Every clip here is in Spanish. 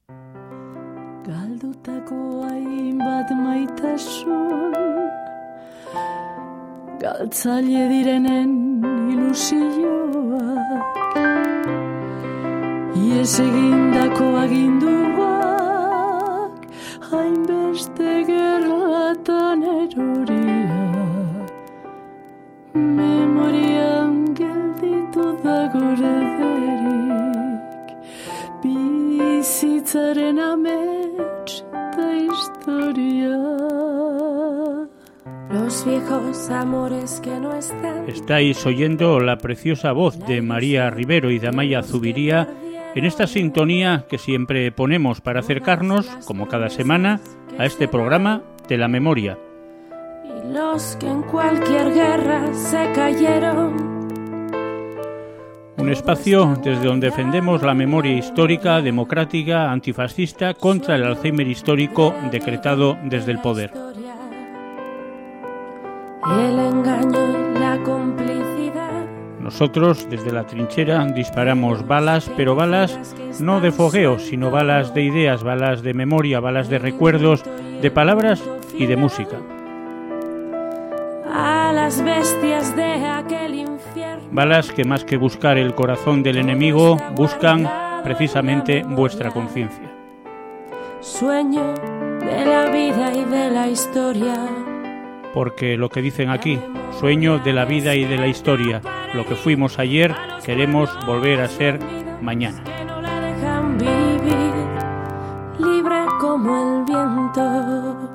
Galdutako hainbat maitasun, galtzaile direnen ilusioak, ies egindako aginduak, hainbeste gerlatan eroriak, memorian gelditu da gorederik, bizitzaren amets da historia. Los viejos amores que no están. Estáis oyendo la preciosa voz de María Rivero y de Amaya Zubiría en esta sintonía que siempre ponemos para acercarnos, como cada semana, a este programa de la memoria. Y los que en cualquier guerra se cayeron. Un espacio desde donde defendemos la memoria histórica, democrática, antifascista contra el Alzheimer histórico decretado desde el poder. El engaño y la complicidad. Nosotros, desde la trinchera, disparamos balas, pero balas no de fogueo, sino balas de ideas, balas de memoria, balas de recuerdos, de palabras y de música. A las bestias de aquel infierno. Balas que más que buscar el corazón del enemigo, buscan precisamente vuestra conciencia. Sueño de la vida y de la historia. Porque lo que dicen aquí, sueño de la vida y de la historia, lo que fuimos ayer, queremos volver a ser mañana. Que no la dejan vivir, libre como el viento.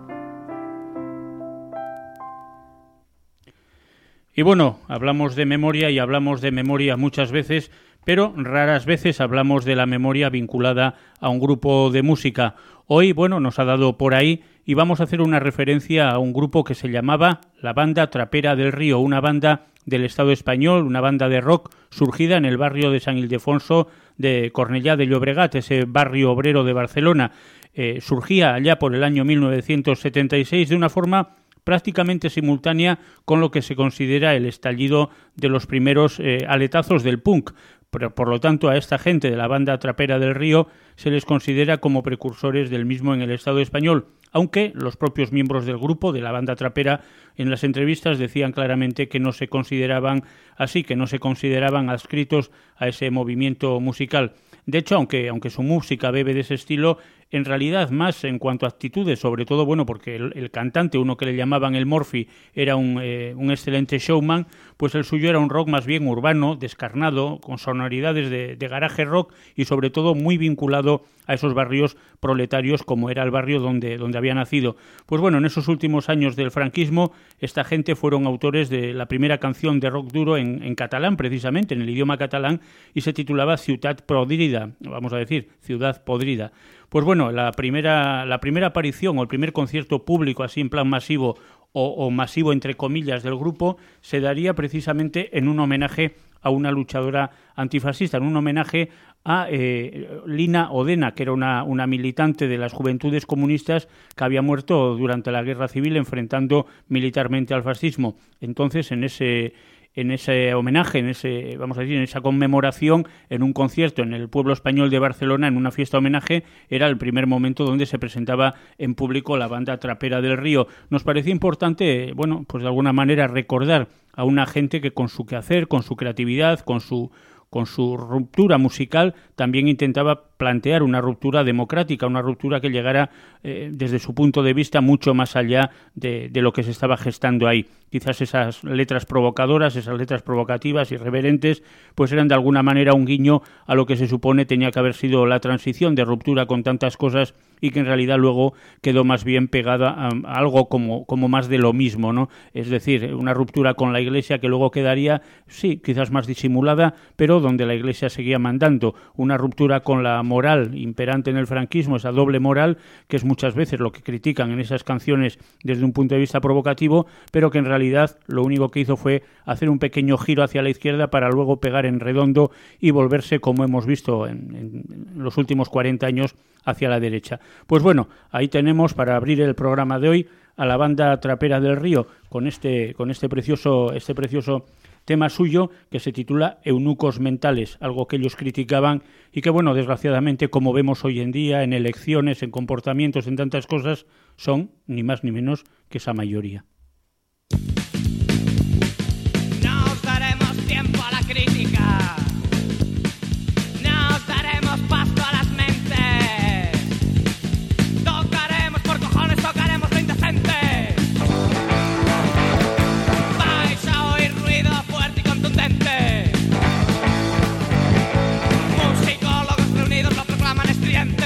Y bueno, hablamos de memoria y hablamos de memoria muchas veces, pero raras veces hablamos de la memoria vinculada a un grupo de música. Hoy, bueno, nos ha dado por ahí y vamos a hacer una referencia a un grupo que se llamaba la Banda Trapera del Río, una banda del Estado español, una banda de rock surgida en el barrio de San Ildefonso de Cornellá de Llobregat, ese barrio obrero de Barcelona. Surgía allá por el año 1976 de una forma prácticamente simultánea con lo que se considera el estallido de los primeros aletazos del punk. Pero, por lo tanto, a esta gente de la Banda Trapera del Río se les considera como precursores del mismo en el Estado español, aunque los propios miembros del grupo, de la Banda Trapera, en las entrevistas decían claramente que no se consideraban así, que no se consideraban adscritos a ese movimiento musical. De hecho, aunque su música bebe de ese estilo, en realidad más en cuanto a actitudes, sobre todo, bueno, porque el cantante, uno que le llamaban el Morphy, era un excelente showman, pues el suyo era un rock más bien urbano, descarnado, con sonoridades de garaje rock y sobre todo muy vinculado a esos barrios proletarios como era el barrio donde había nacido. Pues bueno, en esos últimos años del franquismo, esta gente fueron autores de la primera canción de rock duro en catalán, precisamente, en el idioma catalán, y se titulaba Ciutat Podrida, vamos a decir, Ciudad Podrida. Pues bueno, la primera aparición o el primer concierto público así en plan masivo o masivo entre comillas del grupo se daría precisamente en un homenaje a una luchadora antifascista, en un homenaje a Lina Odena, que era una militante de las Juventudes Comunistas que había muerto durante la Guerra Civil enfrentando militarmente al fascismo. Entonces, en ese homenaje, en esa conmemoración, en un concierto en el pueblo español de Barcelona, en una fiesta homenaje, era el primer momento donde se presentaba en público la Banda Trapera del Río. Nos parecía importante, bueno, pues de alguna manera recordar a una gente que con su quehacer, con su creatividad, con su ruptura musical, también intentaba plantear una ruptura democrática, una ruptura que llegara desde su punto de vista mucho más allá de lo que se estaba gestando ahí. Quizás esas letras provocadoras, esas letras provocativas, irreverentes, pues eran de alguna manera un guiño a lo que se supone tenía que haber sido la transición de ruptura con tantas cosas y que en realidad luego quedó más bien pegada a algo como más de lo mismo, ¿no? Es decir, una ruptura con la Iglesia que luego quedaría, sí, quizás más disimulada, pero donde la Iglesia seguía mandando. Una ruptura con la moral imperante en el franquismo, esa doble moral, que es muchas veces lo que critican en esas canciones desde un punto de vista provocativo, pero que en realidad lo único que hizo fue hacer un pequeño giro hacia la izquierda para luego pegar en redondo y volverse, como hemos visto en los últimos 40 años, hacia la derecha. Pues bueno, ahí tenemos para abrir el programa de hoy a la Banda Trapera del Río con este precioso tema suyo que se titula Eunucos mentales, algo que ellos criticaban y que, bueno, desgraciadamente, como vemos hoy en día en elecciones, en comportamientos, en tantas cosas, son ni más ni menos que esa mayoría. No os daremos tiempo a la crítica, no os daremos pasto a las mentes, tocaremos por cojones, tocaremos lo indecente. Vais a oír ruido fuerte y contundente, musicólogos reunidos lo proclaman estridente.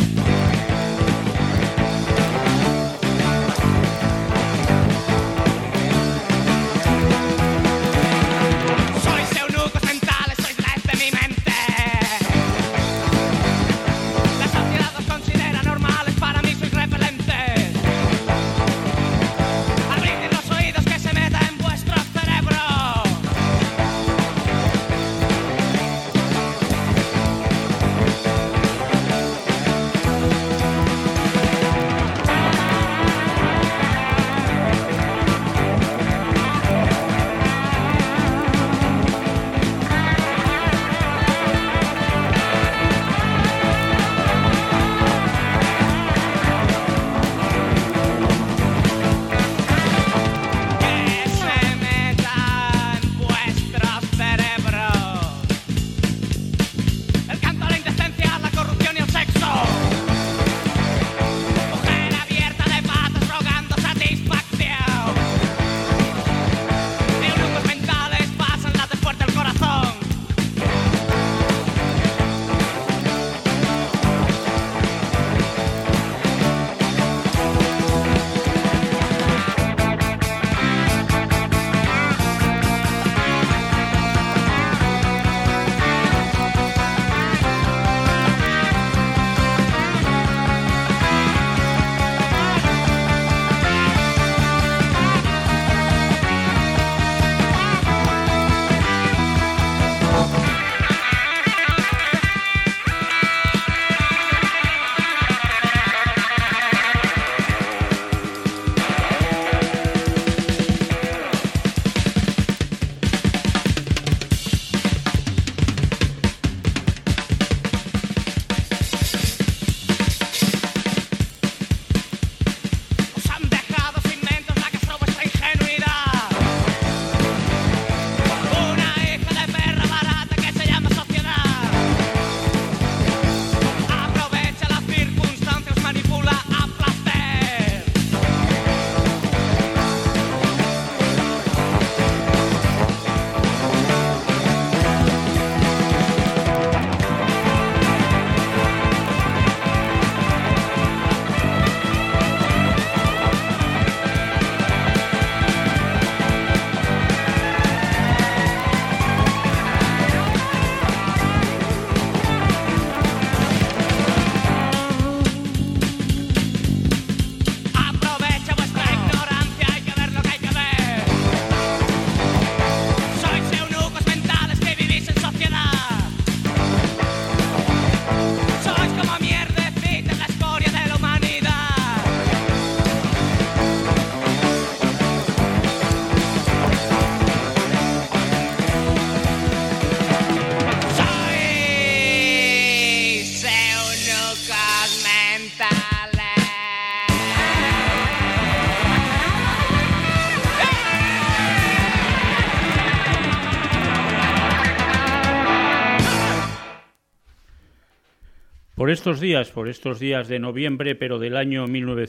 Por estos días de noviembre, pero del año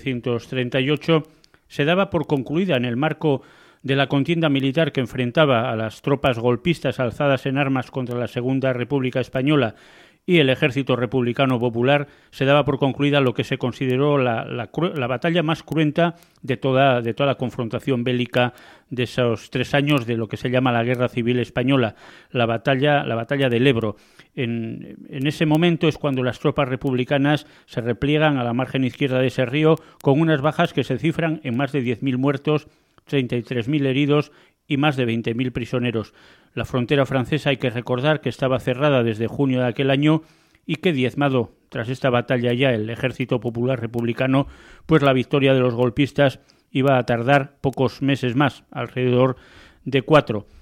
1938, se daba por concluida, en el marco de la contienda militar que enfrentaba a las tropas golpistas alzadas en armas contra la Segunda República Española y el Ejército Republicano Popular, se daba por concluida lo que se consideró la batalla más cruenta de toda la confrontación bélica de esos 3 años de lo que se llama la Guerra Civil Española, la batalla del Ebro. En ese momento es cuando las tropas republicanas se repliegan a la margen izquierda de ese río con unas bajas que se cifran en más de 10.000 muertos, 33.000 heridos y más de 20.000 prisioneros. La frontera francesa, hay que recordar que estaba cerrada desde junio de aquel año y que, diezmado tras esta batalla ya el Ejército Popular Republicano, pues la victoria de los golpistas iba a tardar pocos meses más, alrededor de 4.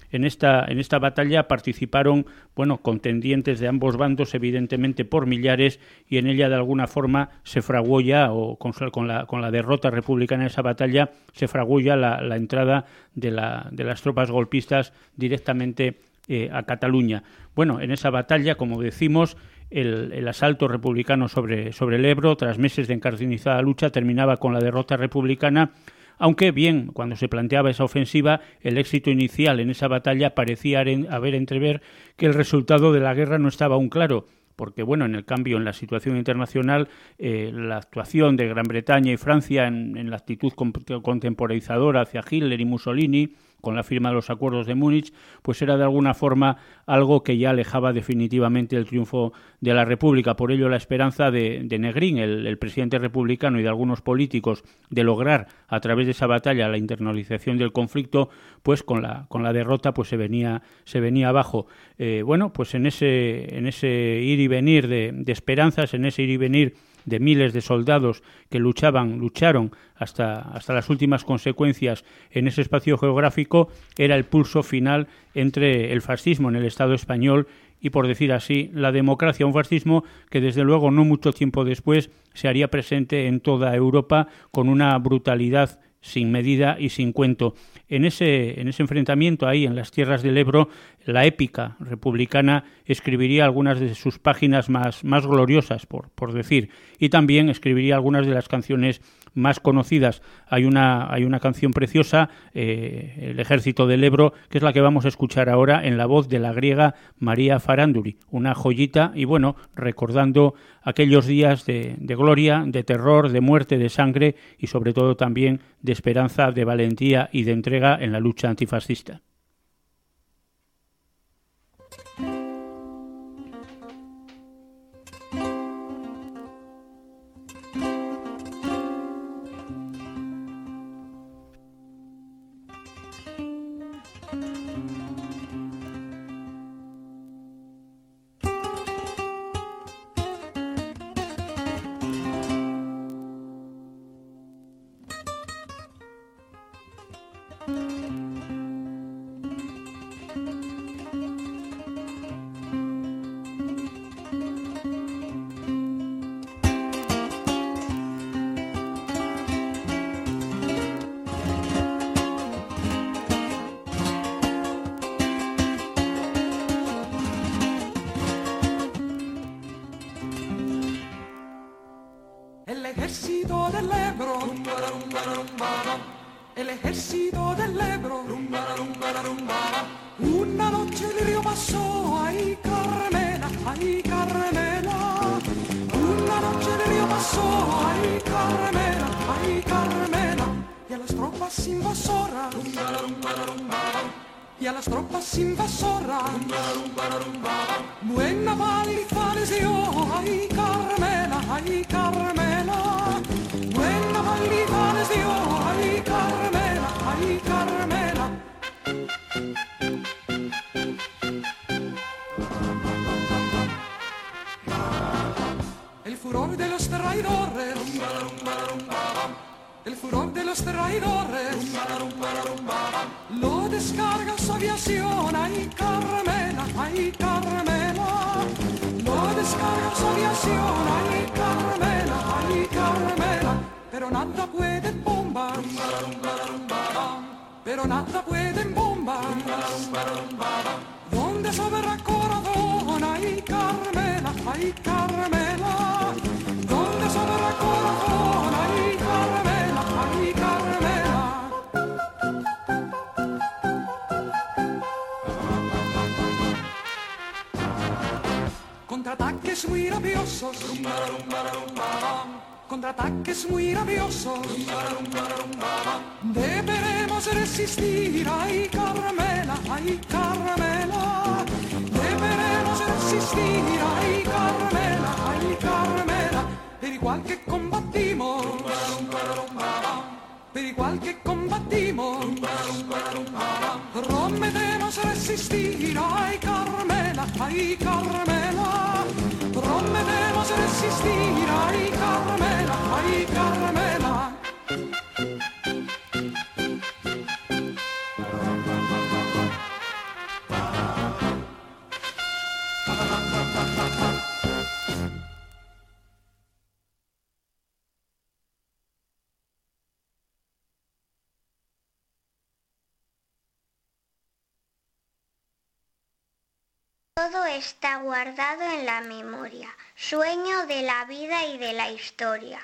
En esta batalla participaron, bueno, contendientes de ambos bandos, evidentemente por millares, y en ella de alguna forma se fraguó ya, o con la derrota republicana en esa batalla, se fraguó ya la entrada de las tropas golpistas directamente a Cataluña. Bueno, en esa batalla, como decimos, el asalto republicano sobre el Ebro, tras meses de encarnizada lucha, terminaba con la derrota republicana. Aunque bien, cuando se planteaba esa ofensiva, el éxito inicial en esa batalla parecía haber entrever que el resultado de la guerra no estaba aún claro, porque bueno, en la situación internacional, la actuación de Gran Bretaña y Francia en la actitud contemporizadora hacia Hitler y Mussolini, con la firma de los acuerdos de Múnich, pues era de alguna forma algo que ya alejaba definitivamente el triunfo de la República. Por ello, la esperanza de Negrín, el presidente republicano, y de algunos políticos de lograr a través de esa batalla la internalización del conflicto, pues con la derrota pues se venía abajo. Bueno, pues en ese ir y venir de esperanzas, en ese ir y venir de miles de soldados que lucharon hasta las últimas consecuencias en ese espacio geográfico, era el pulso final entre el fascismo en el Estado español y, por decir así, la democracia, un fascismo que desde luego no mucho tiempo después se haría presente en toda Europa con una brutalidad sin medida y sin cuento. En ese enfrentamiento ahí en las tierras del Ebro, la épica republicana escribiría algunas de sus páginas más gloriosas, por decir, y también escribiría algunas de las canciones más conocidas. Hay una canción preciosa, El Ejército del Ebro, que es la que vamos a escuchar ahora en la voz de la griega María Faránduri, una joyita, y bueno, recordando aquellos días de gloria, de terror, de muerte, de sangre y sobre todo también de esperanza, de valentía y de entrega en la lucha antifascista. El ejército del Ebro, el ejército del Ebro, una noche el río pasó, ay Carmela, ay Carmela, una noche el río pasó, ay Carmela, ay Carmela, y a las tropas invasoras, y a las tropas invasoras, buena paliza les dio, ay Carmela, ay Carmela, buena paliza les dio, ay Carmela, ay Carmela. El furor de los traidores, el furor de los traidores, lo descarga su aviación, ay Carmela, ay Carmela, lo descarga su aviación, ay Carmela, ay Carmela, pero nada puede bomba, pero nada puede bomba, donde sobra corazón, ay Carmela, ay Carmela, donde sobra corazón, ay Carmela, ay Carmela. Contraataques muy rabiosos, contraataques muy rabiosos, deberemos resistir, ay Carmela, ay Carmela, deberemos resistir, ay Carmela, ay Carmela, per igual que combatimos, per igual que combatimos, prometemos resistir, ay Carmela, ay Carmela, prometemos resistir, ay Carmela, ay Carmela. Todo está guardado en la memoria, sueño de la vida y de la historia.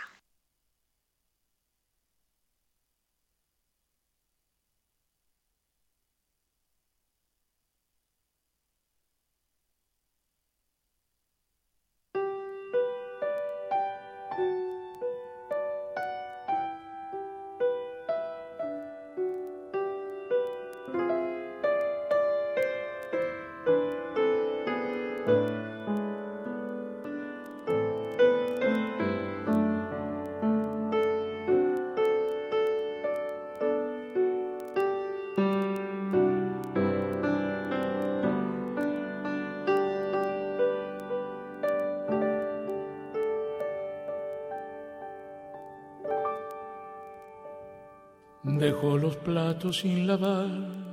Dejó los platos sin lavar,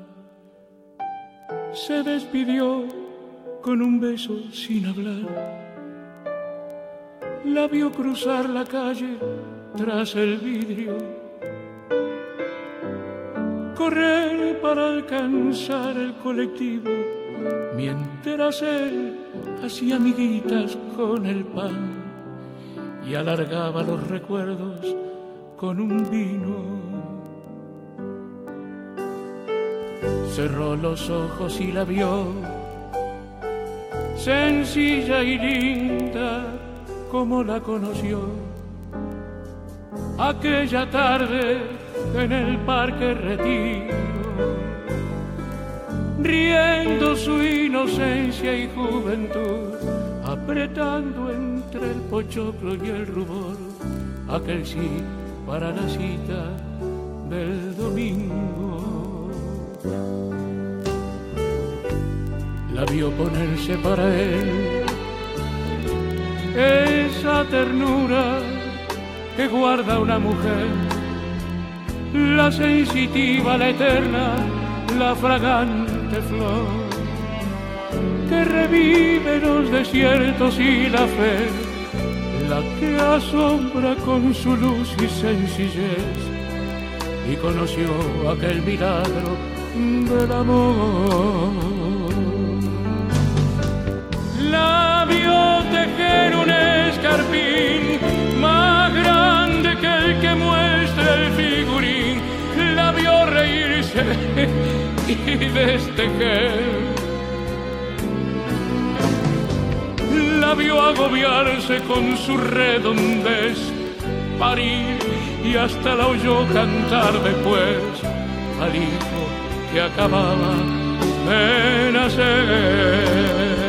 se despidió con un beso sin hablar. La vio cruzar la calle tras el vidrio, correr para alcanzar el colectivo, mientras él hacía amiguitas con el pan y alargaba los recuerdos con un vino. Cerró los ojos y la vio, sencilla y linda como la conoció. Aquella tarde en el Parque Retiro, riendo su inocencia y juventud, apretando entre el pochoclo y el rubor, aquel sí para la cita del domingo. La vio ponerse para él esa ternura que guarda una mujer, la sensitiva, la eterna, la fragante flor que revive los desiertos y la fe, la que asombra con su luz y sencillez, y conoció aquel milagro del amor. La vio tejer un escarpín más grande que el que muestra el figurín, la vio reírse y destejer, la vio agobiarse con su redondez, parir y hasta la oyó cantar después al hijo que acababa de nacer.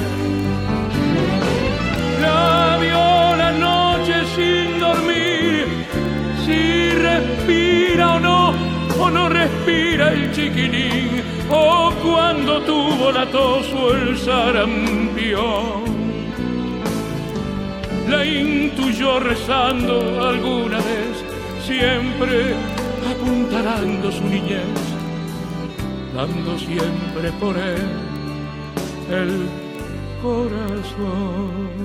La vio la noche sin dormir, si respira o no respira el chiquilín, o cuando tuvo la tos o el sarampión. La intuyó rezando alguna vez, siempre apuntalando su niñez, dando siempre por él el corazón.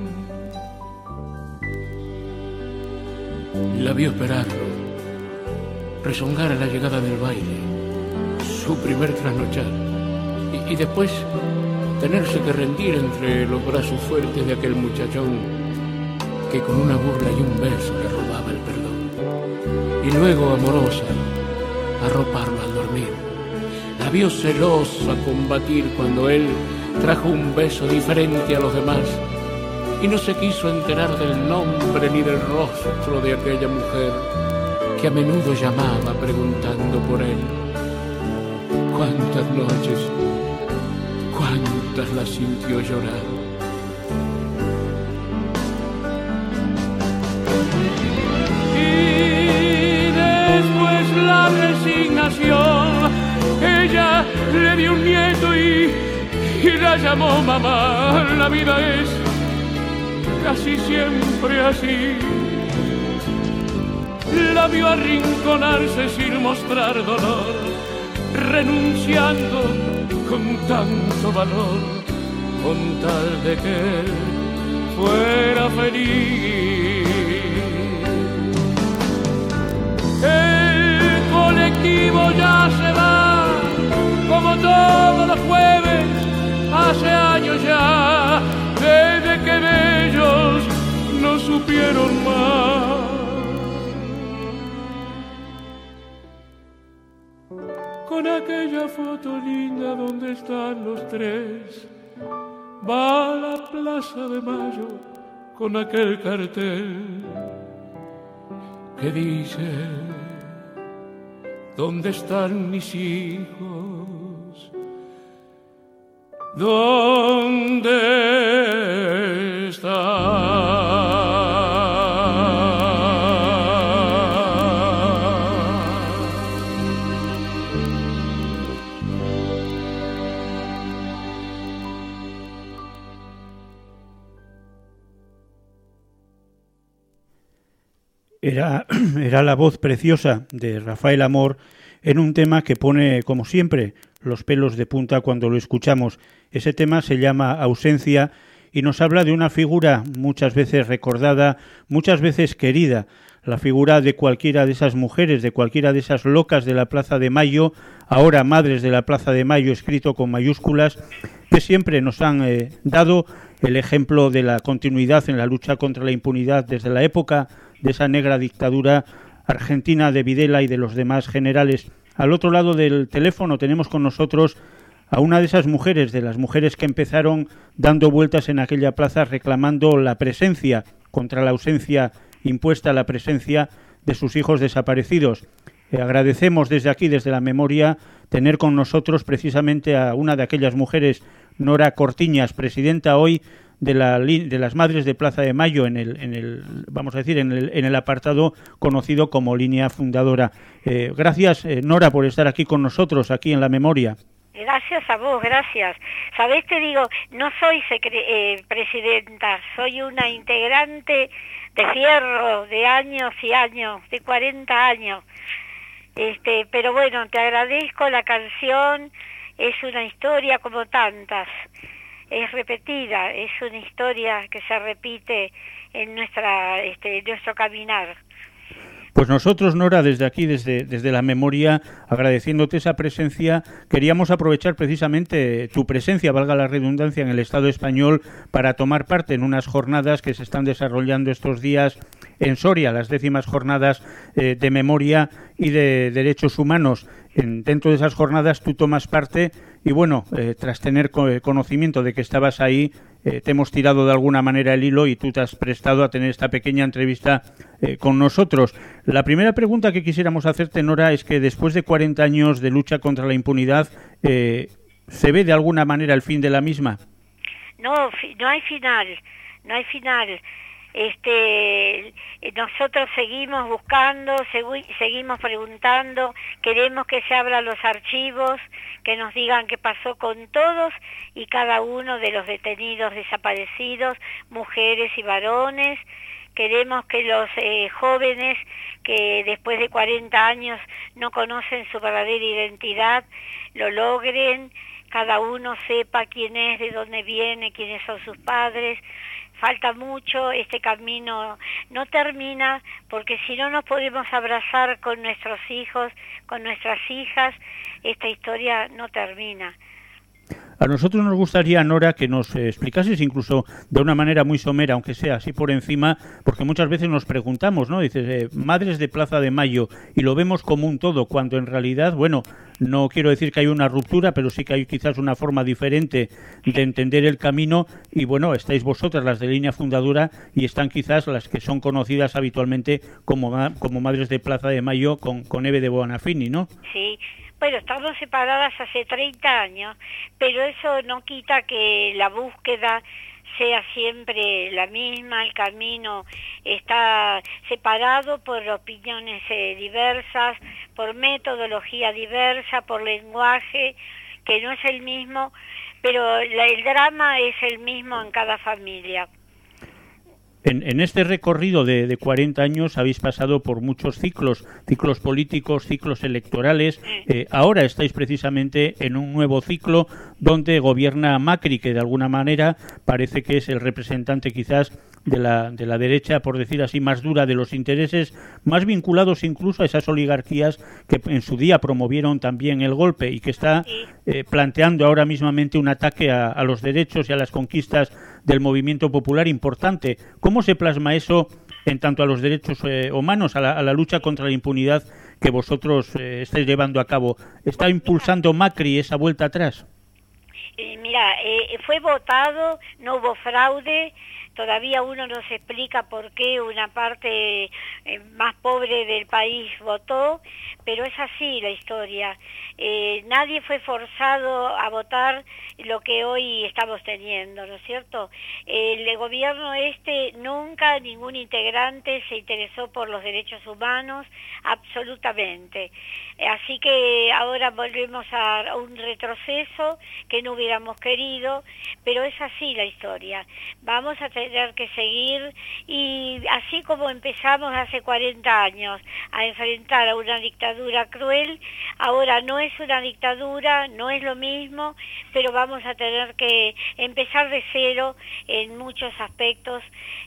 La vio esperarlo, rezongar a la llegada del baile, su primer trasnochar, y después tenerse que rendir entre los brazos fuertes de aquel muchachón que con una burla y un beso le robaba el perdón, y luego amorosa arroparlo al dormir. La vio celosa combatir cuando él trajo un beso diferente a los demás, y no se quiso enterar del nombre ni del rostro de aquella mujer que a menudo llamaba preguntando por él. Cuántas noches, cuántas las sintió llorar. Y después la resignación, ella le dio un nieto y la llamó mamá. La vida es casi siempre así. La vio arrinconarse sin mostrar dolor, renunciando con tanto valor, con tal de que él fuera feliz. El colectivo ya se va, como todos los jueves, hace supieron más. Con aquella foto linda donde están los tres, va a la Plaza de Mayo con aquel cartel que dice: ¿dónde están mis hijos? ¿Dónde están? Era la voz preciosa de Rafael Amor en un tema que pone, como siempre, los pelos de punta cuando lo escuchamos. Ese tema se llama Ausencia y nos habla de una figura muchas veces recordada, muchas veces querida, la figura de cualquiera de esas mujeres, de cualquiera de esas locas de la Plaza de Mayo, ahora madres de la Plaza de Mayo, escrito con mayúsculas, que siempre nos han dado el ejemplo de la continuidad en la lucha contra la impunidad desde la época de esa negra dictadura argentina de Videla y de los demás generales. Al otro lado del teléfono tenemos con nosotros a una de esas mujeres, de las mujeres que empezaron dando vueltas en aquella plaza reclamando la presencia, contra la ausencia impuesta, la presencia de sus hijos desaparecidos. Agradecemos desde aquí, desde la memoria, tener con nosotros precisamente a una de aquellas mujeres, Nora Cortiñas, presidenta hoy de las Madres de Plaza de Mayo en el apartado conocido como línea fundadora. Gracias, Nora, por estar aquí con nosotros, aquí en la memoria. Gracias a vos, gracias. Sabés, te digo, no soy presidenta, soy una integrante de fierro de años y años, de 40 años. Pero bueno, te agradezco la canción, es una historia como tantas. Es repetida, es una historia que se repite en nuestro caminar. Pues nosotros, Nora, desde aquí, desde la memoria, agradeciéndote esa presencia, queríamos aprovechar precisamente tu presencia, valga la redundancia, en el Estado español para tomar parte en unas jornadas que se están desarrollando estos días en Soria, las 10º jornadas de memoria y de derechos humanos. Dentro de esas jornadas tú tomas parte y bueno, tras tener conocimiento de que estabas ahí, te hemos tirado de alguna manera el hilo y tú te has prestado a tener esta pequeña entrevista con nosotros. La primera pregunta que quisiéramos hacerte, Nora, es que después de 40 años de lucha contra la impunidad, ¿se ve de alguna manera el fin de la misma? No hay final, no hay final. Nosotros seguimos buscando, seguimos preguntando, queremos que se abran los archivos, que nos digan qué pasó con todos y cada uno de los detenidos desaparecidos, mujeres y varones. Queremos que los jóvenes que después de 40 años no conocen su verdadera identidad, lo logren, cada uno sepa quién es, de dónde viene, quiénes son sus padres. Falta mucho, este camino no termina, porque si no nos podemos abrazar con nuestros hijos, con nuestras hijas, esta historia no termina. A nosotros nos gustaría, Nora, que nos explicases incluso de una manera muy somera, aunque sea así por encima, porque muchas veces nos preguntamos, ¿no? Dices, Madres de Plaza de Mayo, y lo vemos como un todo, cuando en realidad, bueno, no quiero decir que hay una ruptura, pero sí que hay quizás una forma diferente de entender el camino, y bueno, estáis vosotras, las de línea fundadora, y están quizás las que son conocidas habitualmente como Madres de Plaza de Mayo con Eve de Bonafini, ¿no? Sí. Bueno, estamos separadas hace 30 años, pero eso no quita que la búsqueda sea siempre la misma, el camino está separado por opiniones diversas, por metodología diversa, por lenguaje que no es el mismo, pero el drama es el mismo en cada familia. En este recorrido de 40 años habéis pasado por muchos ciclos políticos, ciclos electorales. Ahora estáis precisamente en un nuevo ciclo donde gobierna Macri, que de alguna manera parece que es el representante quizás de la derecha, por decir así, más dura, de los intereses más vinculados incluso a esas oligarquías que en su día promovieron también el golpe y que está planteando ahora mismamente un ataque a los derechos y a las conquistas del movimiento popular importante. ¿Cómo se plasma eso en tanto a los derechos humanos, a la lucha contra la impunidad que vosotros estáis llevando a cabo? ¿Está impulsando Macri esa vuelta atrás? Mira, fue votado, no hubo fraude, todavía uno no se explica por qué una parte más pobre del país votó, pero es así la historia. Nadie fue forzado a votar lo que hoy estamos teniendo, ¿no es cierto? El gobierno nunca ningún integrante se interesó por los derechos humanos, absolutamente. Así que ahora volvemos a un retroceso que no hubiéramos querido, pero es así la historia. Vamos a tener que seguir, y así como empezamos hace 40 años a enfrentar a una dictadura cruel, ahora no es una dictadura, no es lo mismo, pero vamos a tener que empezar de cero en muchos aspectos,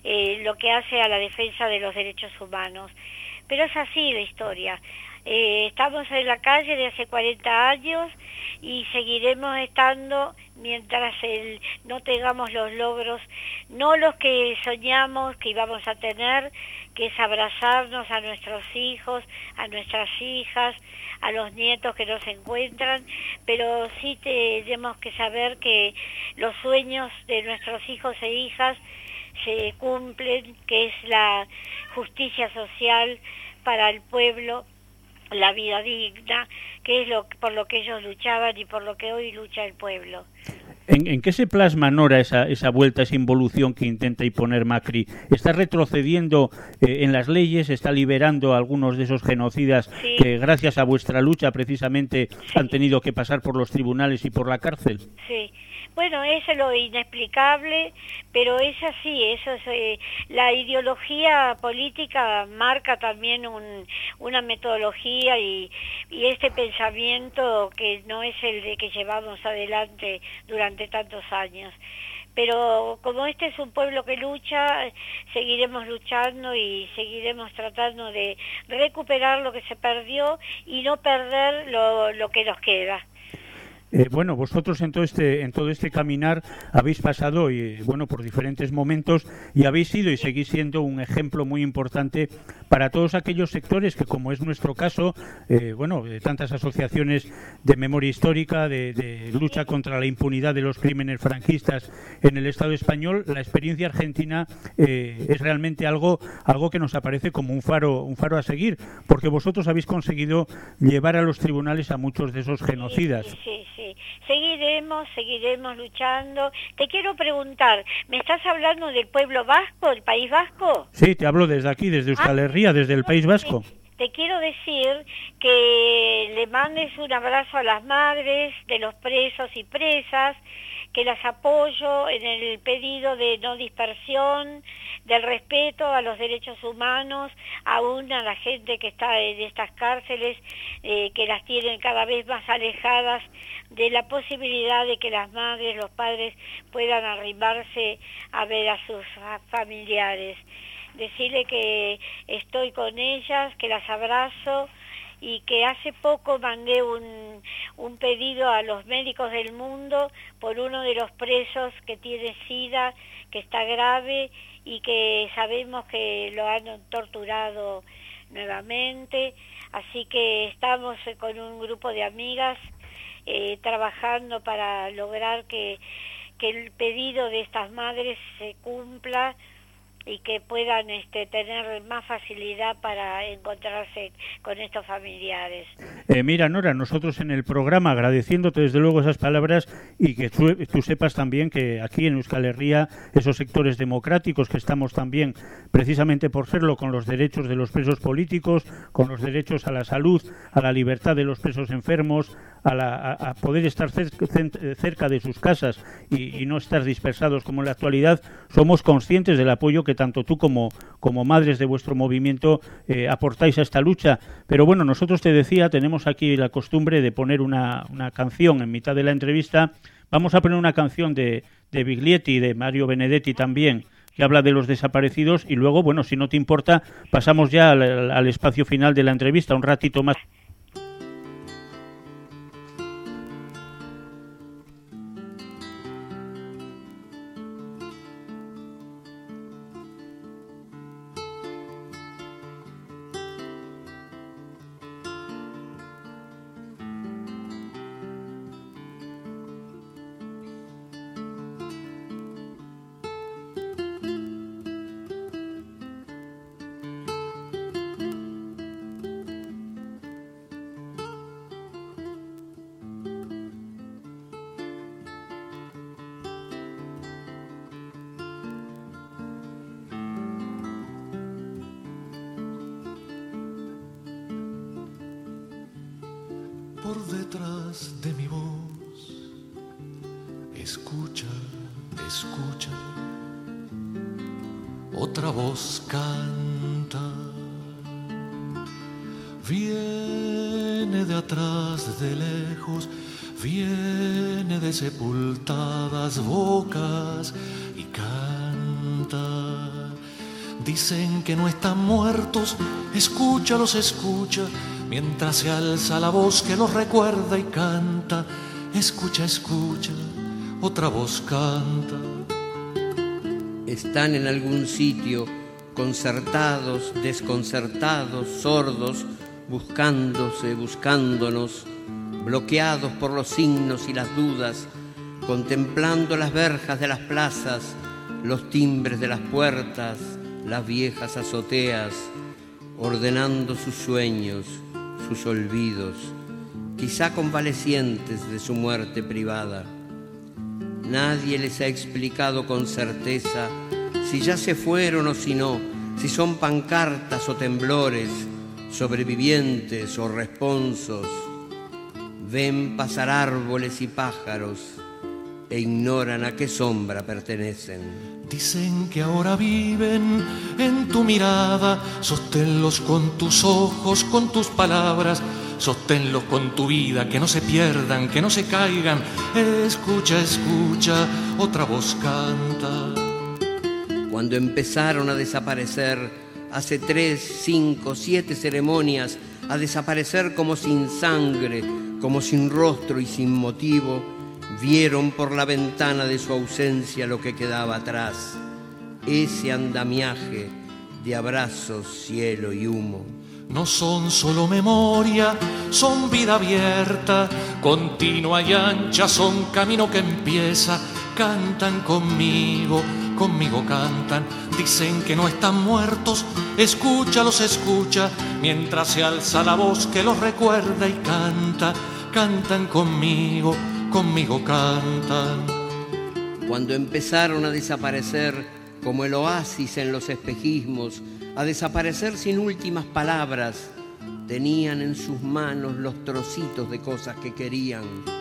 lo que hace a la defensa de los derechos humanos. Pero es así la historia. Estamos en la calle de hace 40 años y seguiremos estando mientras no tengamos los logros, no los que soñamos que íbamos a tener, que es abrazarnos a nuestros hijos, a nuestras hijas, a los nietos que nos encuentran, pero sí tenemos que saber que los sueños de nuestros hijos e hijas se cumplen, que es la justicia social para el pueblo, la vida digna, que es por lo que ellos luchaban y por lo que hoy lucha el pueblo. ¿En qué se plasma, Nora, esa vuelta, esa involución que intenta imponer Macri? ¿Está retrocediendo en las leyes? ¿Está liberando a algunos de esos genocidas que gracias a vuestra lucha precisamente han tenido que pasar por los tribunales y por la cárcel? Sí. Bueno, eso es lo inexplicable, pero es así, eso es, la ideología política marca también una metodología y este pensamiento que no es el de que llevamos adelante durante tantos años. Pero como este es un pueblo que lucha, seguiremos luchando y seguiremos tratando de recuperar lo que se perdió y no perder lo que nos queda. Bueno, vosotros en todo este caminar habéis pasado por diferentes momentos y habéis sido y seguís siendo un ejemplo muy importante para todos aquellos sectores que, como es nuestro caso, de tantas asociaciones de memoria histórica, de lucha contra la impunidad de los crímenes franquistas en el Estado español, la experiencia argentina es realmente algo que nos aparece como un faro a seguir, porque vosotros habéis conseguido llevar a los tribunales a muchos de esos genocidas. Sí. Seguiremos luchando. Te quiero preguntar, ¿me estás hablando del pueblo vasco, el País Vasco? Sí, te hablo desde aquí, desde Euskal Herria, desde el País Vasco. Te quiero decir que le mandes un abrazo a las madres de los presos y presas, que las apoyo en el pedido de no dispersión, del respeto a los derechos humanos, aún a la gente que está en estas cárceles, que las tienen cada vez más alejadas de la posibilidad de que las madres, los padres puedan arrimarse a ver a sus familiares. Decirle que estoy con ellas, que las abrazo y que hace poco mandé un pedido a los médicos del mundo por uno de los presos que tiene SIDA, que está grave y que sabemos que lo han torturado nuevamente. Así que estamos con un grupo de amigas trabajando para lograr que el pedido de estas madres se cumpla y que puedan tener más facilidad para encontrarse con estos familiares. Mira, Nora, nosotros en el programa, agradeciéndote desde luego esas palabras y que tú sepas también que aquí en Euskal Herria, esos sectores democráticos que estamos también, precisamente por serlo, con los derechos de los presos políticos, con los derechos a la salud, a la libertad de los presos enfermos, a poder estar cerca de sus casas y no estar dispersados como en la actualidad, somos conscientes del apoyo que tanto tú como madres de vuestro movimiento aportáis a esta lucha. Pero bueno, nosotros, te decía, tenemos aquí la costumbre de poner una canción en mitad de la entrevista. Vamos a poner una canción de Biglietti y de Mario Benedetti también, que habla de los desaparecidos, y luego, bueno, si no te importa, pasamos ya al espacio final de la entrevista, un ratito más. Por detrás de mi voz, escucha, escucha, otra voz canta, viene de atrás, de lejos, viene de sepultadas bocas y canta. Dicen que no están muertos, escúchalos, escucha, mientras se alza la voz que los recuerda y canta. Escucha, escucha, otra voz canta. Están en algún sitio, concertados, desconcertados, sordos, buscándose, buscándonos, bloqueados por los signos y las dudas, contemplando las verjas de las plazas, los timbres de las puertas, las viejas azoteas, ordenando sus sueños, sus olvidos, quizá convalecientes de su muerte privada. Nadie les ha explicado con certeza si ya se fueron o si no, si son pancartas o temblores, sobrevivientes o responsos. Ven pasar árboles y pájaros e ignoran a qué sombra pertenecen. Dicen que ahora viven en tu mirada, sosténlos con tus ojos, con tus palabras, sosténlos con tu vida, que no se pierdan, que no se caigan. Escucha, escucha, otra voz canta. Cuando empezaron a desaparecer, hace 3, 5, 7 ceremonias, a desaparecer como sin sangre, como sin rostro y sin motivo, vieron por la ventana de su ausencia lo que quedaba atrás, ese andamiaje de abrazos, cielo y humo. No son solo memoria, son vida abierta, continua y ancha, son camino que empieza. Cantan conmigo, conmigo cantan, dicen que no están muertos, escúchalos, escucha, mientras se alza la voz que los recuerda y canta. Cantan conmigo, conmigo cantan. Cuando empezaron a desaparecer como el oasis en los espejismos, a desaparecer sin últimas palabras, tenían en sus manos los trocitos de cosas que querían.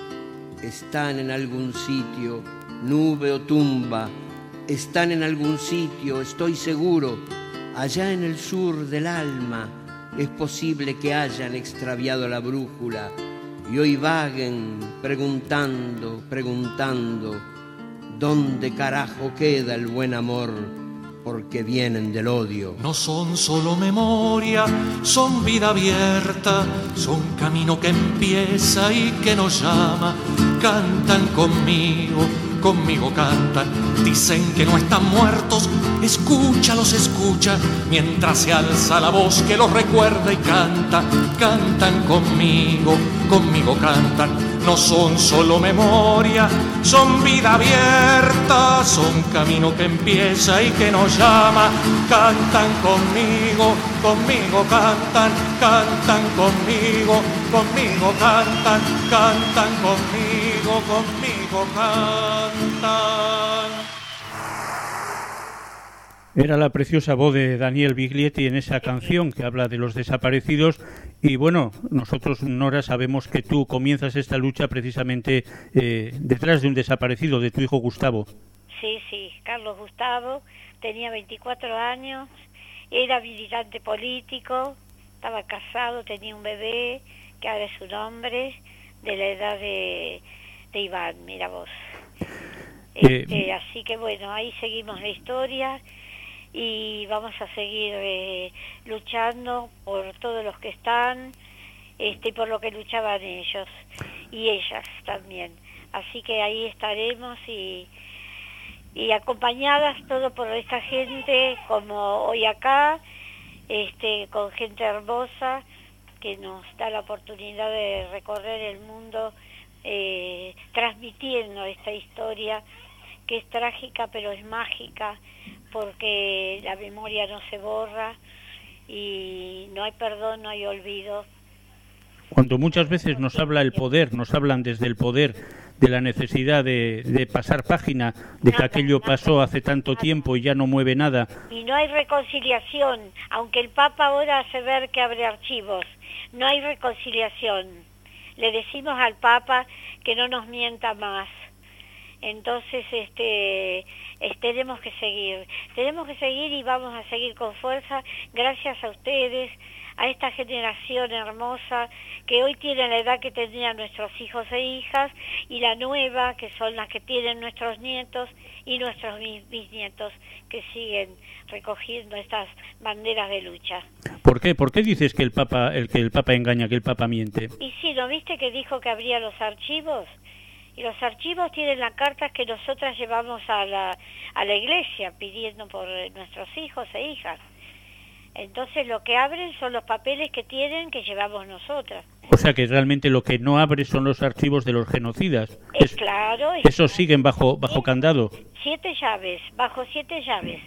Están en algún sitio, nube o tumba, están en algún sitio, estoy seguro, allá en el sur del alma. Es posible que hayan extraviado la brújula y hoy vaguen preguntando, preguntando, ¿dónde carajo queda el buen amor? Porque vienen del odio. No son solo memoria, son vida abierta, son camino que empieza y que nos llama. Cantan conmigo, conmigo cantan, dicen que no están muertos, escúchalos, escucha, mientras se alza la voz que los recuerda y canta. Cantan conmigo, conmigo cantan, no son solo memoria, son vida abierta, son camino que empieza y que nos llama. Cantan conmigo, conmigo cantan, cantan conmigo, conmigo cantan, cantan conmigo, conmigo cantan. Era la preciosa voz de Daniel Biglietti en esa canción que habla de los desaparecidos. Y bueno, nosotros, Nora, sabemos que tú comienzas esta lucha precisamente detrás de un desaparecido, de tu hijo Gustavo. Sí, Carlos Gustavo, tenía 24 años, era militante político, estaba casado, tenía un bebé, que ahora es un hombre, de la edad de Iván, mira vos. Así que bueno, ahí seguimos la historia y vamos a seguir luchando por todos los que están, y por lo que luchaban ellos y ellas también. Así que ahí estaremos y acompañadas todo por esta gente, como hoy acá, con gente hermosa que nos da la oportunidad de recorrer el mundo transmitiendo esta historia que es trágica pero es mágica, porque la memoria no se borra y no hay perdón, no hay olvido. Cuando muchas veces nos habla el poder, nos hablan desde el poder de la necesidad de pasar página, de que aquello pasó hace tanto tiempo y ya no mueve nada. Y no hay reconciliación, aunque el Papa ahora hace ver que abre archivos, no hay reconciliación. Le decimos al Papa que no nos mienta más. Entonces, tenemos que seguir y vamos a seguir con fuerza gracias a ustedes, a esta generación hermosa que hoy tiene la edad que tenían nuestros hijos e hijas y la nueva que son las que tienen nuestros nietos y nuestros bisnietos que siguen recogiendo estas banderas de lucha. ¿Por qué? ¿Por qué dices que el Papa engaña, que el Papa miente? Y sí, ¿no viste que dijo que abría los archivos? Y los archivos tienen las cartas que nosotras llevamos a la iglesia pidiendo por nuestros hijos e hijas. Entonces lo que abren son los papeles que tienen que llevamos nosotras. O sea que realmente lo que no abre son los archivos de los genocidas. Claro. Esos siguen bajo candado. 7 llaves, bajo 7 llaves.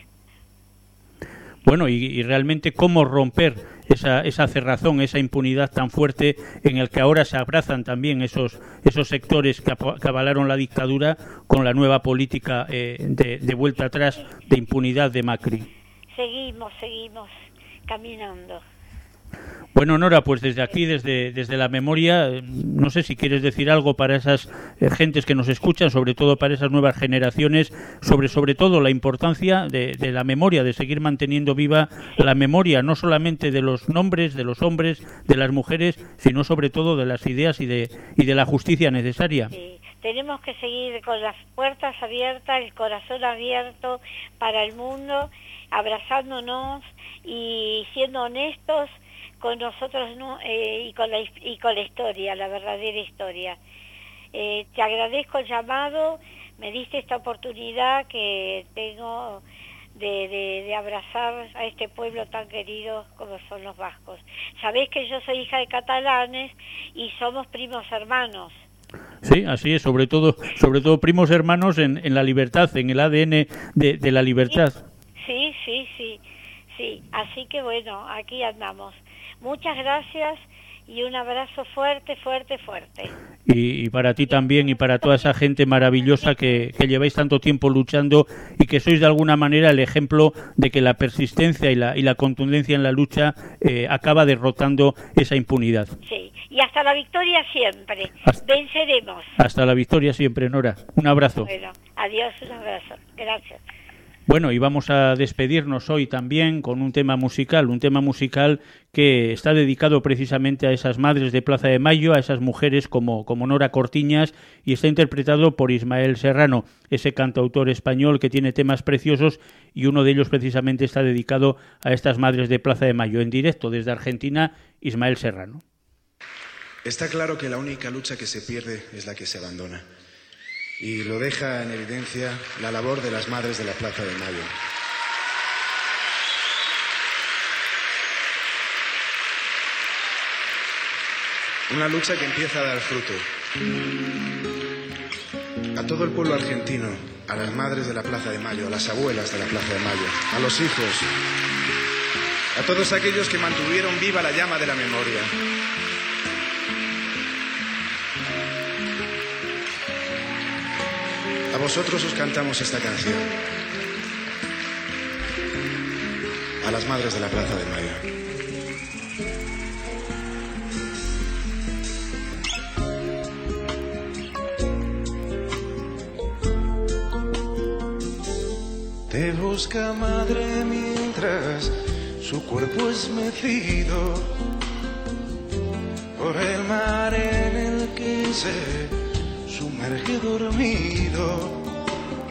Bueno, y realmente cómo romper esa cerrazón, esa impunidad tan fuerte en el que ahora se abrazan también esos sectores que avalaron la dictadura con la nueva política de vuelta atrás, de impunidad de Macri. Seguimos caminando. Bueno, Nora, pues desde aquí, desde la memoria, no sé si quieres decir algo para esas gentes que nos escuchan, sobre todo para esas nuevas generaciones, sobre todo la importancia de la memoria, de seguir manteniendo viva la memoria, no solamente de los nombres, de los hombres, de las mujeres, sino sobre todo de las ideas y de la justicia necesaria. Sí. Tenemos que seguir con las puertas abiertas, el corazón abierto para el mundo, abrazándonos y siendo honestos con nosotros y con la historia, la verdadera historia. Te agradezco el llamado, me diste esta oportunidad que tengo de abrazar a este pueblo tan querido como son los vascos. Sabés que yo soy hija de catalanes y somos primos hermanos. Sí, así es, sobre todo primos hermanos en la libertad, en el ADN de la libertad. Sí, así que bueno, aquí andamos. Muchas gracias y un abrazo fuerte. Y para ti también y para toda esa gente maravillosa que lleváis tanto tiempo luchando y que sois de alguna manera el ejemplo de que la persistencia y la contundencia en la lucha acaba derrotando esa impunidad. Sí, y hasta la victoria siempre. Venceremos. Hasta la victoria siempre, Nora. Un abrazo. Bueno, adiós, un abrazo. Gracias. Bueno, y vamos a despedirnos hoy también con un tema musical que está dedicado precisamente a esas madres de Plaza de Mayo, a esas mujeres como Nora Cortiñas, y está interpretado por Ismael Serrano, ese cantautor español que tiene temas preciosos, y uno de ellos precisamente está dedicado a estas madres de Plaza de Mayo. En directo desde Argentina, Ismael Serrano. Está claro que la única lucha que se pierde es la que se abandona. Y lo deja en evidencia la labor de las madres de la Plaza de Mayo. Una lucha que empieza a dar fruto. A todo el pueblo argentino, a las madres de la Plaza de Mayo, a las abuelas de la Plaza de Mayo, a los hijos, a todos aquellos que mantuvieron viva la llama de la memoria. A vosotros os cantamos esta canción. A las madres de la Plaza de Mayo. Te busca madre mientras su cuerpo es mecido por el mar en el que se sumerge dormido.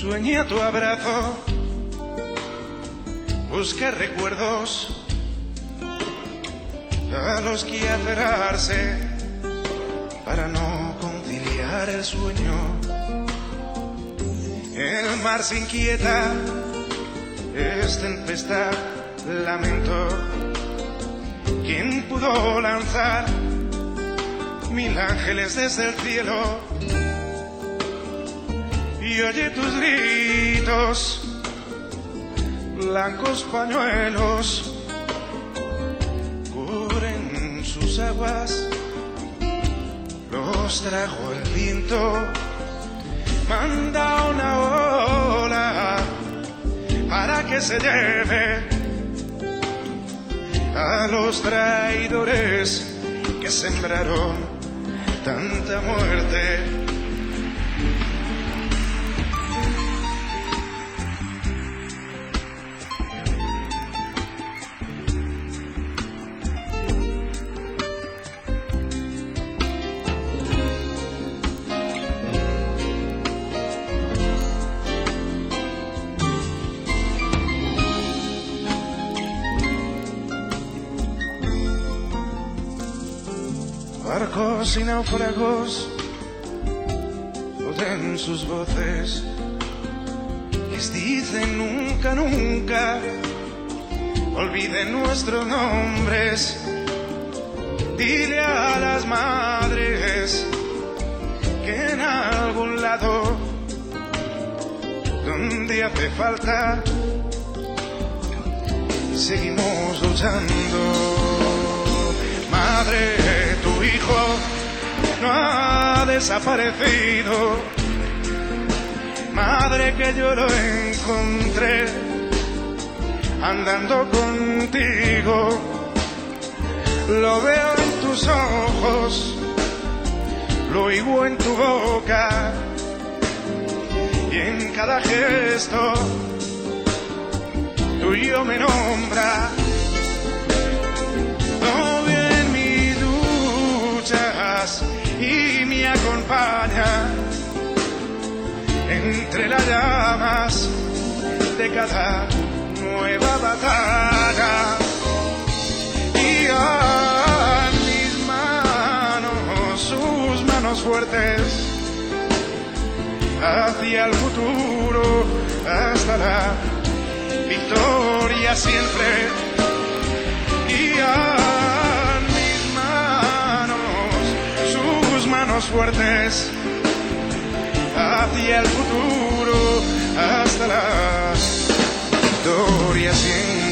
Sueña tu abrazo, busca recuerdos a los que aferrarse para no conciliar el sueño. El mar se inquieta, es tempestad, lamento. ¿Quién pudo lanzar 1000 ángeles desde el cielo? Y oye tus gritos, blancos pañuelos cubren sus aguas, los trajo el viento. Manda una ola para que se lleve a los traidores que sembraron tanta muerte. Barcos y náufragos oyen sus voces, les dicen nunca, nunca olviden nuestros nombres. Dile a las madres que en algún lado donde hace falta seguimos luchando. Madre, tu hijo no ha desaparecido. Madre, que yo lo encontré andando contigo. Lo veo en tus ojos, lo oigo en tu boca y en cada gesto tuyo me nombra. Y me acompaña entre las llamas de cada nueva batalla. Y a mis manos, sus manos fuertes, hacia el futuro, hasta la victoria siempre. Y a manos fuertes, hacia el futuro, hasta la victoria siempre.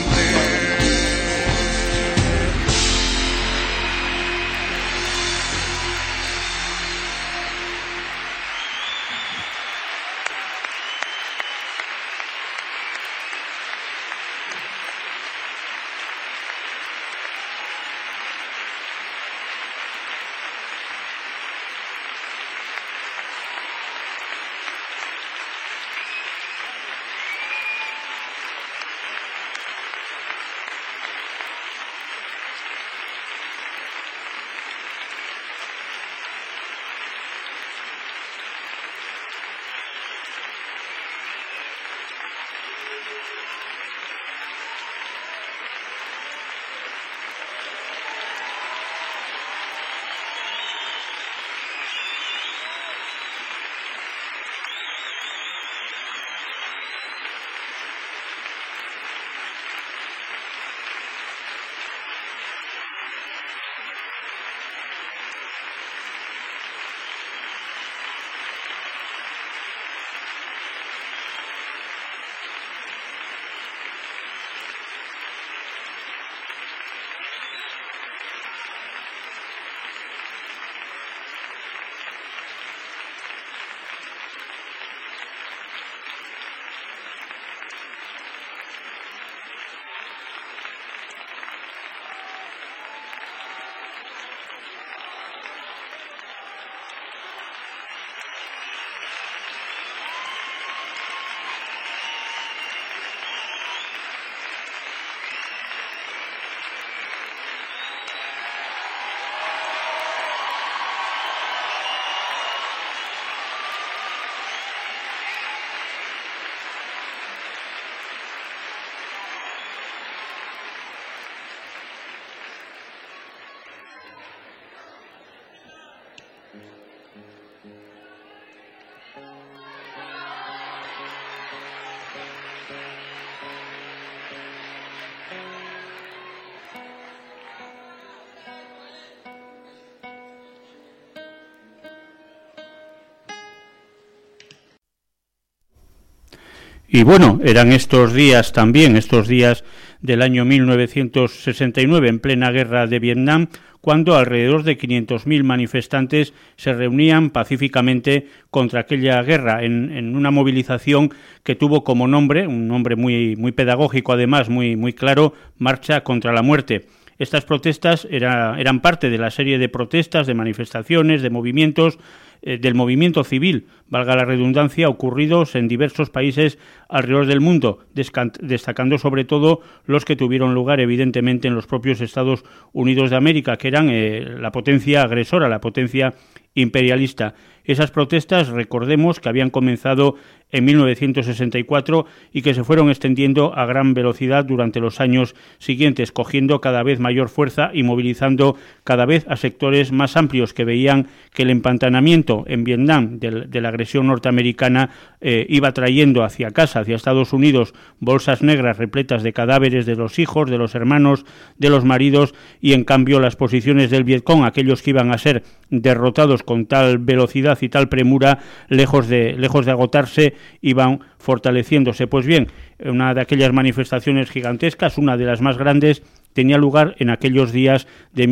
Y bueno, eran estos días también, estos días del año 1969, en plena guerra de Vietnam, cuando alrededor de 500.000 manifestantes se reunían pacíficamente contra aquella guerra en una movilización que tuvo como nombre, un nombre muy pedagógico además, muy claro, Marcha contra la Muerte. Estas protestas eran parte de la serie de protestas, de manifestaciones, de movimientos, del movimiento civil, valga la redundancia, ocurridos en diversos países alrededor del mundo, destacando sobre todo los que tuvieron lugar evidentemente en los propios Estados Unidos de América, que eran la potencia agresora, la potencia imperialista. Esas protestas, recordemos, que habían comenzado en 1964 y que se fueron extendiendo a gran velocidad durante los años siguientes, cogiendo cada vez mayor fuerza y movilizando cada vez a sectores más amplios que veían que el empantanamiento en Vietnam de la agresión norteamericana iba trayendo hacia casa, hacia Estados Unidos, bolsas negras repletas de cadáveres de los hijos, de los hermanos, de los maridos, y en cambio las posiciones del Vietcong, aquellos que iban a ser derrotados con tal velocidad y tal premura, lejos de agotarse, iban fortaleciéndose. Pues bien, una de aquellas manifestaciones gigantescas, una de las más grandes, tenía lugar en aquellos días de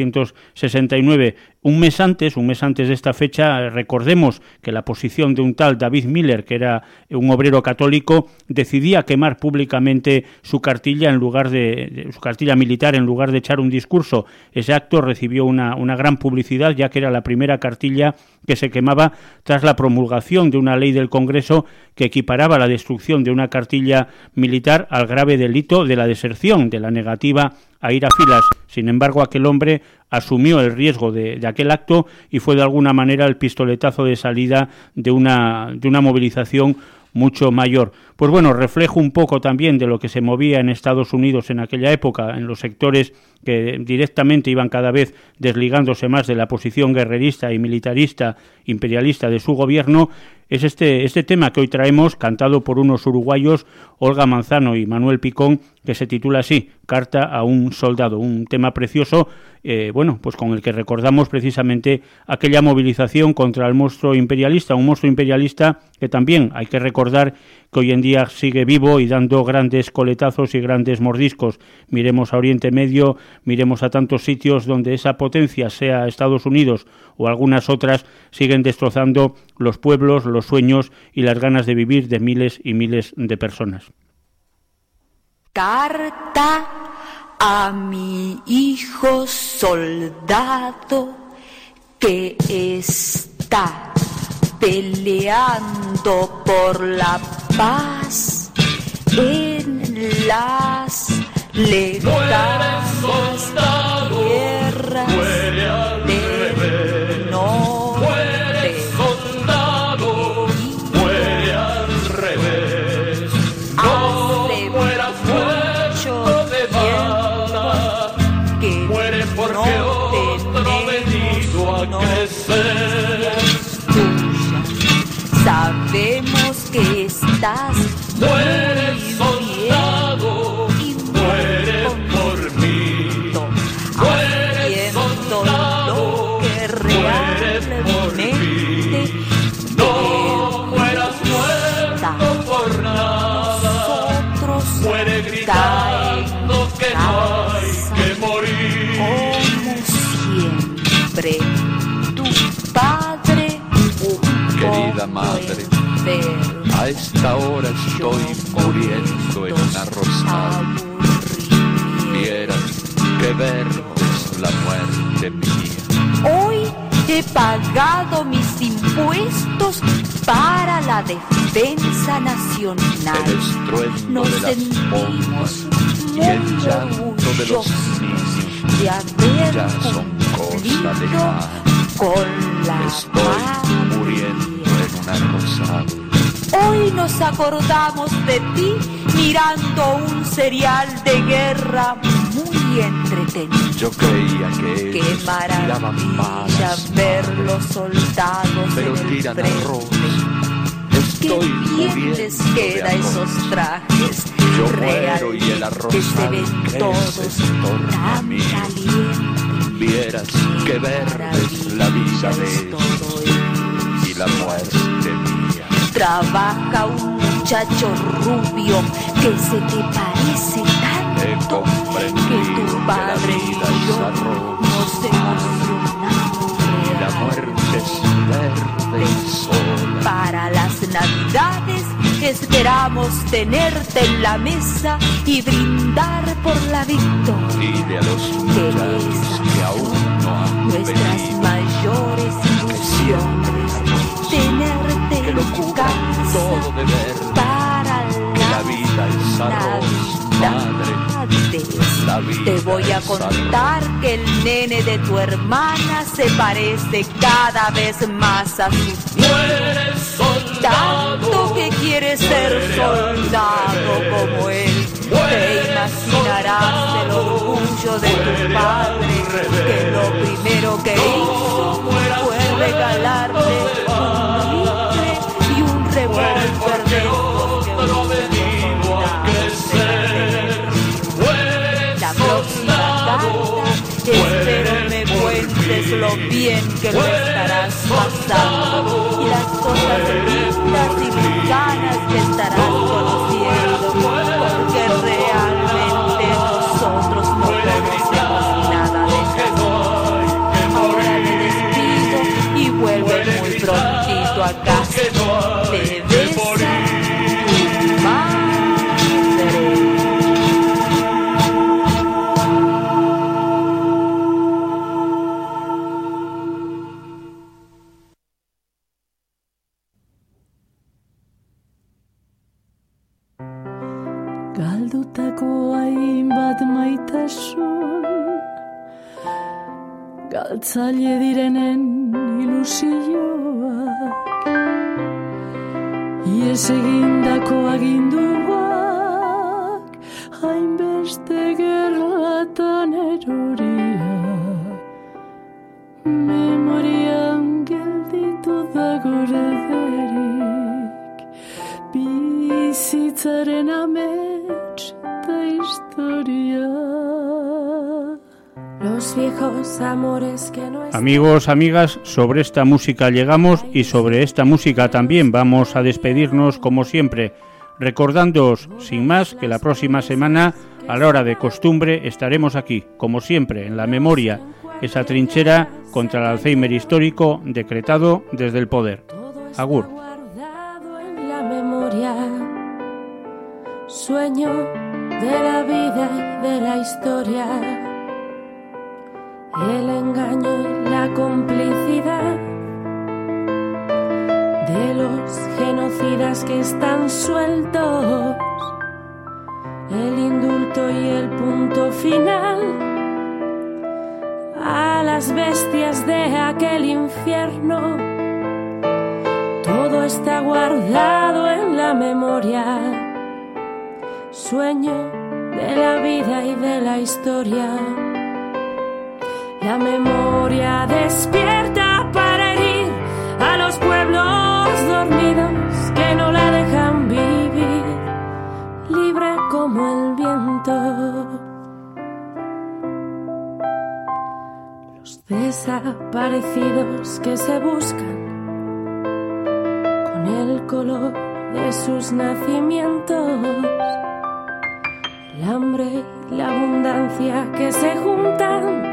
1969. Un mes antes de esta fecha, recordemos que la posición de un tal David Miller, que era un obrero católico, decidía quemar públicamente su cartilla en lugar de su cartilla militar, en lugar de echar un discurso. Ese acto recibió una gran publicidad, ya que era la primera cartilla que se quemaba tras la promulgación de una ley del Congreso que equiparaba la destrucción de una cartilla militar al grave delito de la deserción, de la negativa a ir a filas. Sin embargo, aquel hombre asumió el riesgo de aquel acto y fue de alguna manera el pistoletazo de salida de una movilización mucho mayor. Pues bueno, reflejo un poco también de lo que se movía en Estados Unidos en aquella época, en los sectores que directamente iban cada vez desligándose más de la posición guerrerista y militarista, imperialista de su gobierno. Es este tema que hoy traemos, cantado por unos uruguayos, Olga Manzano y Manuel Picón, que se titula así, Carta a un soldado, un tema precioso, pues con el que recordamos precisamente aquella movilización contra el monstruo imperialista, un monstruo imperialista que también hay que recordar que hoy en día sigue vivo y dando grandes coletazos y grandes mordiscos. Miremos a Oriente Medio, miremos a tantos sitios donde esa potencia, sea Estados Unidos o algunas otras, siguen destrozando los pueblos, los sueños y las ganas de vivir de miles y miles de personas. Carta a mi hijo soldado que está peleando por la paz en las lejanas tierras del norte. Soldado, muere al revés. Hace mucho tiempo que muere porque otro ha venido a crecer. Sabemos que estás muere soldado, muere por mí. Muere soldado, lo que realmente no mueras muerto por nada. Nosotros muere gritando que no hay que morir. Como siempre, tu padre, querida madre, a esta hora estoy muriendo en una rosal. Vieras qué verde es la muerte mía. Hoy he pagado mis impuestos para la defensa nacional. El estruendo Nos de las sentimos bombas y el llanto de los niños de haber ya son cosa lejana. Con la Estoy muriendo en una rosal. Hoy nos acordamos de ti mirando un serial de guerra muy entretenido. Yo creía que Qué ellos tiraban maravilla balas, ver los soldados pero en el tiran frente. arroz. Qué Estoy bien muriendo les de queda arroz. esos trajes. Yo real, muero y el arroz que se ven crece todos en torno a tan mí. calientes. Vieras qué verde es la vida de ellos y la muerte mía. trabaja un muchacho rubio que se te parece tanto que tu padre y yo nos emocionamos. La muerte es verde y sola. Para las Navidades esperamos tenerte en la mesa y brindar por la victoria. Dile a los muchachos que aún no han nuestras venido, mayores ilusiones, tenerte en tu casa todo de verde, para que la vida es arroz, madre. La vida Te voy a es contar que el nene de tu hermana se parece cada vez más a su tío. Tanto que quieres ser soldado como él. Te imaginarás el orgullo de tu padre, que lo primero que hizo fue regalarte un rifle y un revólver de esos que la próxima carta espero me cuentes lo bien que lo estarás pasando y las cosas lindas y lejanas que estarás conociendo, porque realmente nosotros no conocemos nada de eso. Ahora me despido y vuelve muy prontito a casa. Te besa tu madre. Galdutako hainbat maitasun, galtzaile direnen ilusioak, ies egindako aginduak, hainbeste gerlatan eroriak, memorian gelditu da gorederik, bizitzaren amets da historia. Los viejos amores que no están... Amigos, amigas, sobre esta música llegamos y sobre esta música también vamos a despedirnos como siempre, recordándoos sin más que la próxima semana a la hora de costumbre estaremos aquí, como siempre, en la memoria, esa trinchera contra el Alzheimer histórico decretado desde el poder. Agur. La memoria, sueño de la vida y de la historia, el engaño y la complicidad de los genocidas que están sueltos, el indulto y el punto final a las bestias de aquel infierno. Todo está guardado en la memoria, sueño de la vida y de la historia. La memoria despierta para herir a los pueblos dormidos que no la dejan vivir, libre como el viento. Los desaparecidos que se buscan con el color de sus nacimientos, el hambre y la abundancia que se juntan,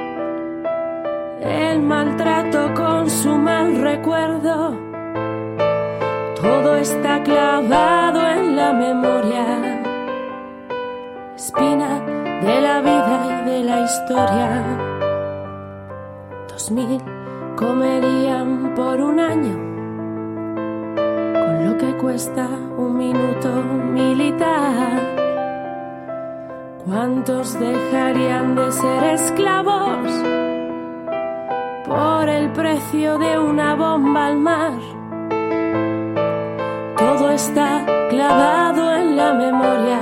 el maltrato con su mal recuerdo, todo está clavado en la memoria, espina de la vida y de la historia. 2000 comerían por un año con lo que cuesta un minuto militar. ¿Cuántos dejarían de ser esclavos por el precio de una bomba al mar? Todo está clavado en la memoria,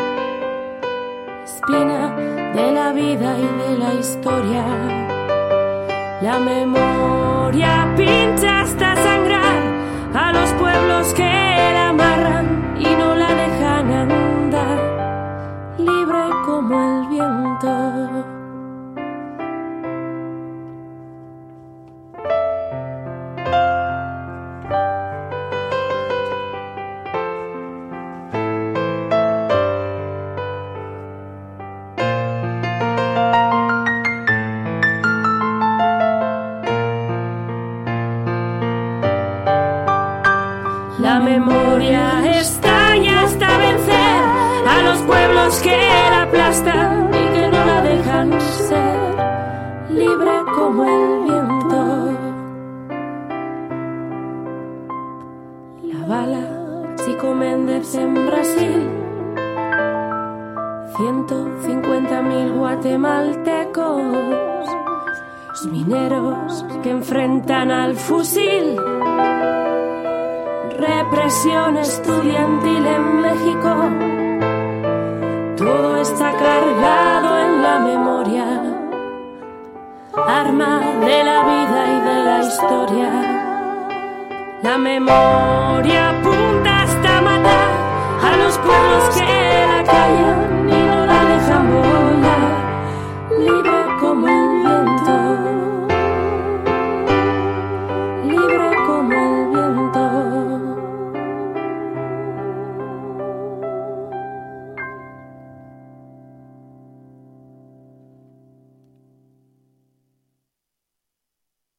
espina de la vida y de la historia. La memoria pincha hasta sangrar a los pueblos que la amarran y no la dejan andar, libre como el viento. como el viento. La bala Chico Méndez en Brasil, 150.000 guatemaltecos, los mineros que enfrentan al fusil, represión estudiantil en México. Todo está cargado en la memoria, arma de la vida y de la historia. La memoria apunta hasta matar a los pueblos que